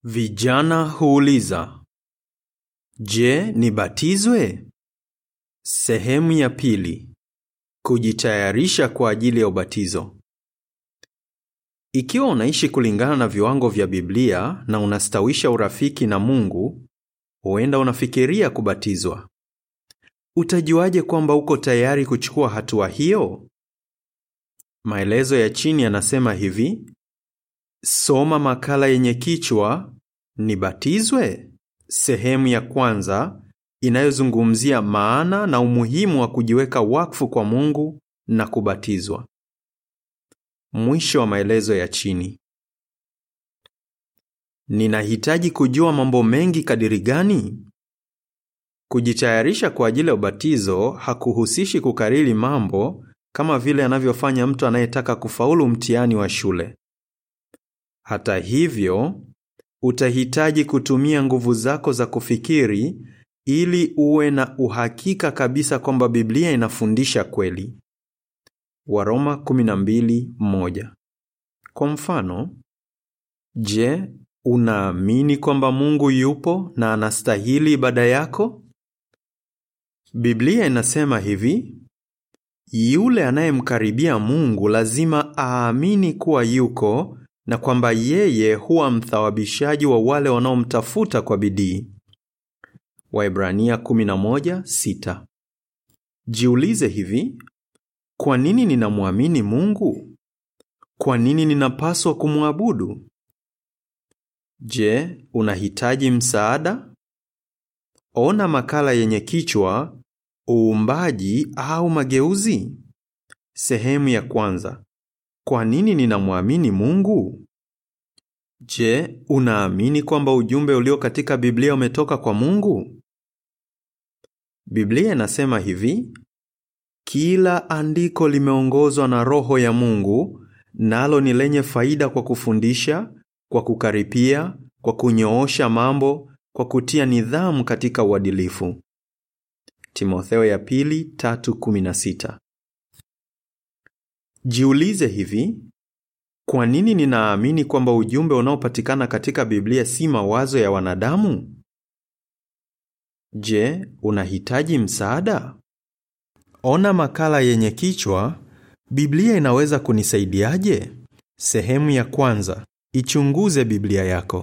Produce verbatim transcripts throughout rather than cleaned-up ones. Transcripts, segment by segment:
Vijana huuliza, je, nibatizwe? Sehemu ya pili. Kujitayarisha kwa ajili ya ubatizo. Ikiwa unaishi kulingana na viwango vya Biblia na unastawisha urafiki na Mungu, huenda unafikiria kubatizwa. Utajuaje kwamba uko tayari kuchukua hatua hiyo? Maelezo ya chini yanasema hivi: soma makala yenye kichwa Nibatizwe? Sehemu ya kwanza inayozungumzia maana na umuhimu wa kujiweka wakfu kwa Mungu na kubatizwa. Mwisho wa maelezo ya chini. Ninahitaji kujua mambo mengi kadiri gani? Kujitayarisha kwa ajili ya ubatizo hakuhusishi kukariri mambo kama vile anavyofanya mtu anayetaka kufaulu mtihani wa shule. Hata hivyo, utahitaji kutumia nguvu zako za kufikiri ili uwe na uhakika kabisa kwamba Biblia inafundisha kweli. Waroma kumi na mbili moja. Kwa mfano, je, unaamini kwamba Mungu yupo na anastahili ibada yako? Biblia inasema hivi: yule anayemkaribia Mungu lazima aamini kuwa yuko na kwamba yeye huwa mthawabishaji wa wale wanaomtafuta kwa bidii. Waebrania kumi na moja sita. Jiulize hivi: kwa nini ninamwamini Mungu? Kwa nini ninapaswa kumwabudu? Je, unahitaji msaada? Ona makala yenye kichwa Uumbaji au mageuzi. Sehemu ya kwanza. Kwa nini ninamwamini Mungu? Je, unaamini kwamba ujumbe ulio katika Biblia umetoka kwa Mungu? Biblia inasema hivi: kila andiko limeongozwa na Roho ya Mungu, nalo ni lenye faida kwa kufundisha, kwa kukaripia, kwa kunyoosha mambo, kwa kutia nidhamu katika uadilifu. Timotheo ya pili tatu kumi na sita. Jiulize hivi: kwa nini ninaamini kwamba ujumbe unaopatikana katika Biblia si mawazo ya wanadamu? Je, unahitaji msaada? Ona makala yenye kichwa Biblia inaweza kunisaidiaje? Sehemu ya kwanza. Ichunguze Biblia yako.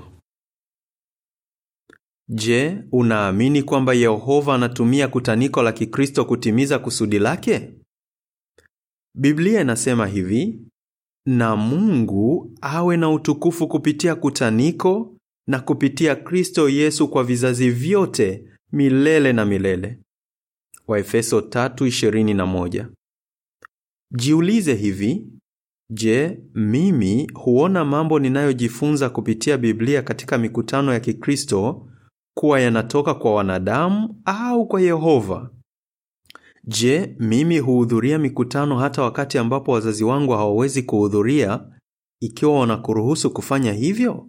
Je, unaamini kwamba Yehova anatumia kutaniko la Kikristo kutimiza kusudi lake? Biblia inasema hivi: na Mungu awe na utukufu kupitia kutaniko na kupitia Kristo Yesu kwa vizazi vyote milele na milele. Waefeso tatu ishirini na moja. Jiulize hivi: je, mimi huona mambo ninayojifunza kupitia Biblia katika mikutano ya Kikristo kuwa yanatoka kwa wanadamu au kwa Yehova? Je, mimi huhudhuria mikutano hata wakati ambapo wazazi wangu hawawezi kuhudhuria, ikiwa wanakuruhusu kufanya hivyo?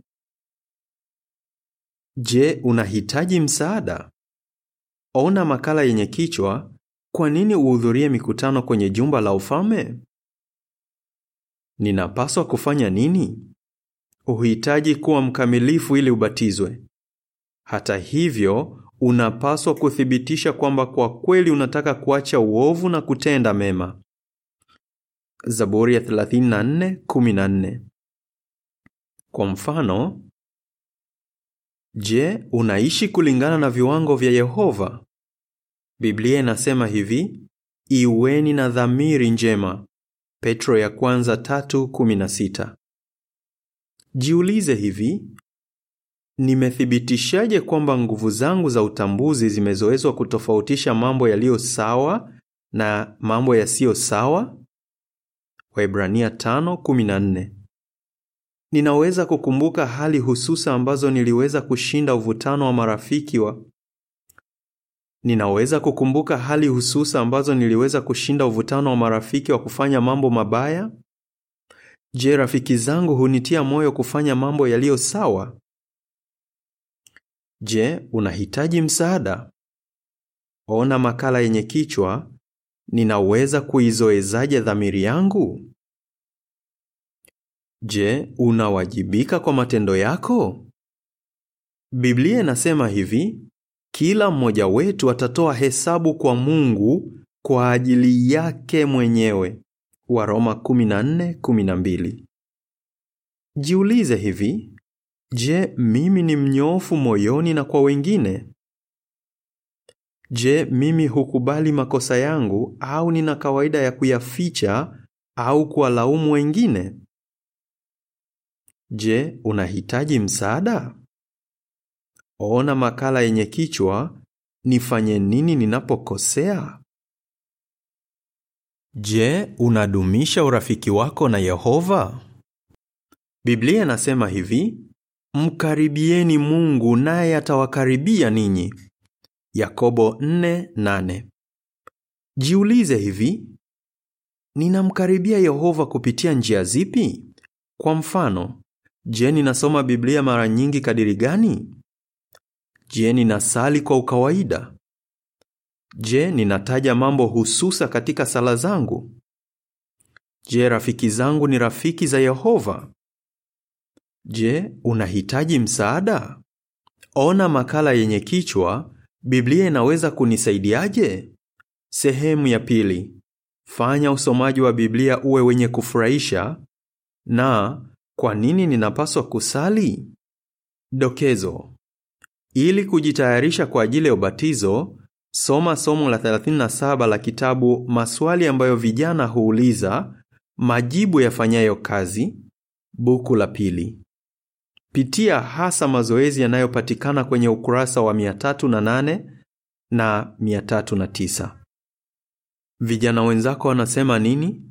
Je, unahitaji msaada? Ona makala yenye kichwa Kwa nini uhudhurie mikutano kwenye jumba la ufalme? Ninapaswa kufanya nini? Uhitaji kuwa mkamilifu ili ubatizwe. Hata hivyo, unapaswa kuthibitisha kwamba kwa kweli unataka kuacha uovu na kutenda mema. Zaburi ya thelathini na nne kumi na nne. Kwa mfano, je, unaishi kulingana na viwango vya Yehova? Biblia inasema hivi: iweni na dhamiri njema. Petro ya kwanza tatu kumi na sita. Jiulize hivi: nimethibitishaje kwamba nguvu zangu za utambuzi zimezoezwa kutofautisha mambo yaliyo sawa na mambo yasiyo sawa? Waebrania tano kumi na nne. Ninaweza kukumbuka hali hususa ambazo niliweza kushinda uvutano wa marafiki wa Ninaweza kukumbuka hali hususa ambazo niliweza kushinda uvutano wa marafiki wa kufanya mambo mabaya? Je, rafiki zangu hunitia moyo kufanya mambo yaliyo sawa? Je, unahitaji msaada? Ona makala yenye kichwa Ninaweza kuizoezaje dhamiri yangu? Je, unawajibika kwa matendo yako? Biblia inasema hivi, kila mmoja wetu atatoa hesabu kwa Mungu kwa ajili yake mwenyewe. Waroma kumi na nne kumi na mbili. Jiulize hivi, je, mimi ni mnyofu moyoni na kwa wengine? Je, mimi hukubali makosa yangu au nina kawaida ya kuyaficha au kuwalaumu wengine? Je, unahitaji msaada? Ona makala yenye kichwa, nifanye nini ninapokosea? Je, unadumisha urafiki wako na Yehova? Biblia inasema hivi, mkaribieni Mungu naye atawakaribia ninyi. Yakobo nne nane. Jiulize hivi, ninamkaribia Yehova kupitia njia zipi? Kwa mfano, je, ninasoma Biblia mara nyingi kadiri gani? Je, ninasali kwa ukawaida? Je, ninataja mambo hususa katika sala zangu? Je, rafiki zangu ni rafiki za Yehova? Je, unahitaji msaada? Ona makala yenye kichwa, Biblia inaweza kunisaidiaje? Sehemu ya pili. Fanya usomaji wa Biblia uwe wenye kufurahisha. Na kwa nini ninapaswa kusali? Dokezo. Ili kujitayarisha kwa ajili ya ubatizo, soma somo la thelathini na saba la kitabu Maswali ambayo vijana huuliza, majibu yafanyayo kazi, buku la pili. Pitia hasa mazoezi yanayopatikana kwenye ukurasa wa mia tatu na nane na mia tatu na tisa. Vijana wenzako wanasema nini?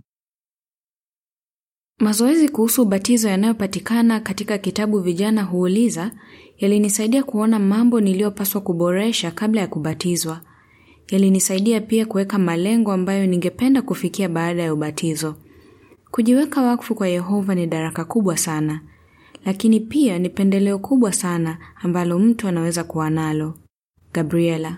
Mazoezi kuhusu ubatizo yanayopatikana katika kitabu Vijana Huuliza yalinisaidia kuona mambo niliyopaswa kuboresha kabla ya kubatizwa. Yalinisaidia pia kuweka malengo ambayo ningependa kufikia baada ya ubatizo. Kujiweka wakfu kwa Yehova ni daraka kubwa sana, lakini pia ni pendeleo kubwa sana ambalo mtu anaweza kuwa nalo. Gabriela.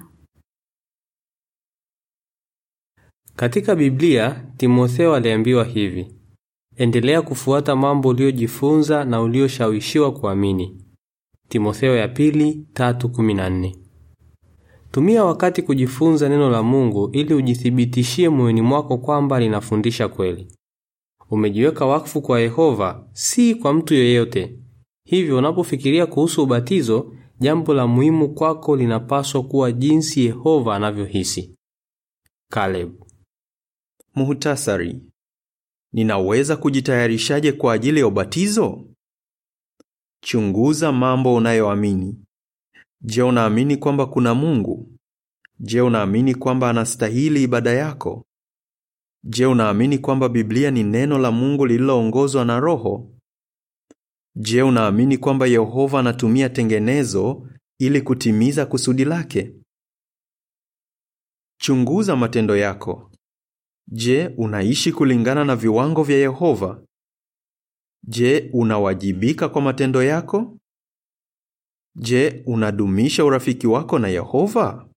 Katika Biblia, Timotheo aliambiwa hivi: endelea kufuata mambo uliyojifunza na uliyoshawishiwa kuamini. Timotheo ya pili tatu kumi na nne. Tumia wakati kujifunza neno la Mungu ili ujithibitishie moyoni mwako kwamba linafundisha kweli. Umejiweka wakfu kwa Yehova, si kwa mtu yeyote. Hivyo unapofikiria kuhusu ubatizo, jambo la muhimu kwako linapaswa kuwa jinsi Yehova anavyohisi. Caleb. Muhtasari. Ninaweza kujitayarishaje kwa ajili ya ubatizo? Chunguza mambo unayoamini. Je, unaamini kwamba kuna Mungu? Je, unaamini kwamba anastahili ibada yako? Je, unaamini kwamba Biblia ni neno la Mungu lililoongozwa na Roho? Je, unaamini kwamba Yehova anatumia tengenezo ili kutimiza kusudi lake? Chunguza matendo yako. Je, unaishi kulingana na viwango vya Yehova? Je, unawajibika kwa matendo yako? Je, unadumisha urafiki wako na Yehova?